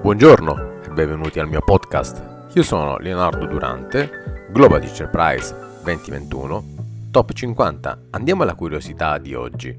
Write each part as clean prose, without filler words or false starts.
Buongiorno e benvenuti al mio podcast. Io sono Leonardo Durante, Global Teacher Prize 2021, Top 50. Andiamo alla curiosità di oggi.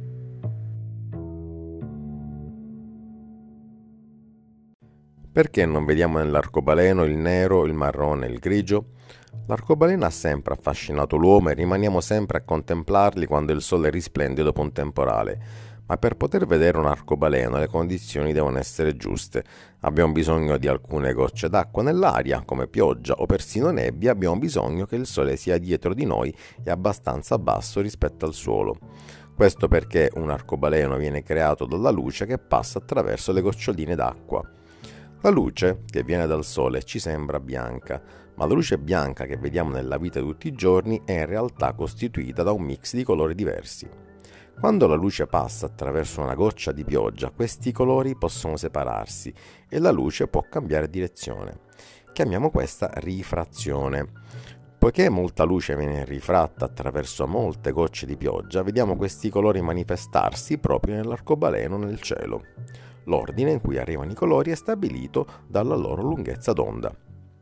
Perché non vediamo nell'arcobaleno il nero, il marrone e il grigio? L'arcobaleno ha sempre affascinato l'uomo e rimaniamo sempre a contemplarli quando il sole risplende dopo un temporale. Ma per poter vedere un arcobaleno le condizioni devono essere giuste. Abbiamo bisogno di alcune gocce d'acqua nell'aria, come pioggia o persino nebbia. Abbiamo bisogno che il sole sia dietro di noi e abbastanza basso rispetto al suolo. Questo perché un arcobaleno viene creato dalla luce che passa attraverso le goccioline d'acqua. La luce che viene dal sole ci sembra bianca, ma la luce bianca che vediamo nella vita di tutti i giorni è in realtà costituita da un mix di colori diversi. Quando la luce passa attraverso una goccia di pioggia, questi colori possono separarsi e la luce può cambiare direzione. Chiamiamo questa rifrazione. Poiché molta luce viene rifratta attraverso molte gocce di pioggia, vediamo questi colori manifestarsi proprio nell'arcobaleno nel cielo. L'ordine in cui arrivano i colori è stabilito dalla loro lunghezza d'onda.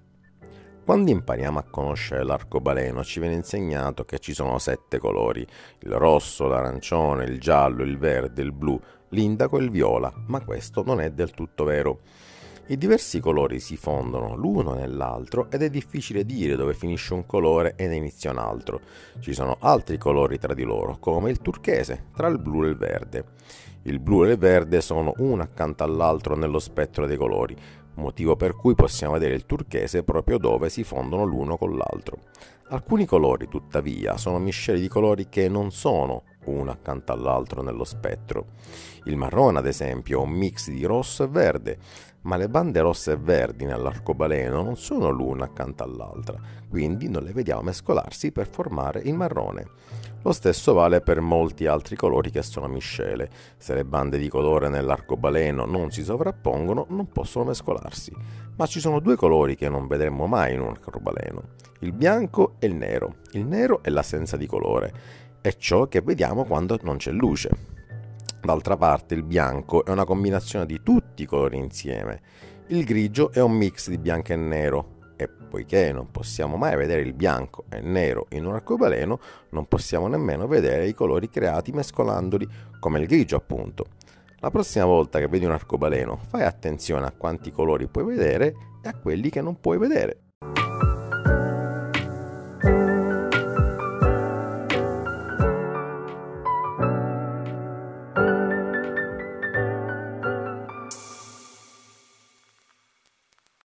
Quando impariamo a conoscere l'arcobaleno ci viene insegnato che ci sono 7 colori: il rosso, l'arancione, il giallo, il verde, il blu, l'indaco e il viola, ma questo non è del tutto vero. I diversi colori si fondono l'uno nell'altro ed è difficile dire dove finisce un colore e ne inizia un altro. Ci sono altri colori tra di loro, come il turchese, tra il blu e il verde. Il blu e il verde sono uno accanto all'altro nello spettro dei colori, motivo per cui possiamo vedere il turchese proprio dove si fondono l'uno con l'altro. Alcuni colori, tuttavia, sono miscele di colori che non sono uno accanto all'altro nello spettro. Il marrone, ad esempio, è un mix di rosso e verde, ma le bande rosse e verdi nell'arcobaleno non sono l'una accanto all'altra, quindi non le vediamo mescolarsi per formare il marrone. Lo stesso vale per molti altri colori che sono miscele. Se le bande di colore nell'arcobaleno non si sovrappongono, non possono mescolarsi. Ma ci sono 2 colori che non vedremo mai in un arcobaleno: il bianco e il nero. Il nero è l'assenza di colore, è ciò che vediamo quando non c'è luce. D'altra parte il bianco è una combinazione di tutti i colori insieme. Il grigio è un mix di bianco e nero, e poiché non possiamo mai vedere il bianco e il nero in un arcobaleno, non possiamo nemmeno vedere i colori creati mescolandoli, come il grigio appunto. La prossima volta che vedi un arcobaleno, fai attenzione a quanti colori puoi vedere e a quelli che non puoi vedere.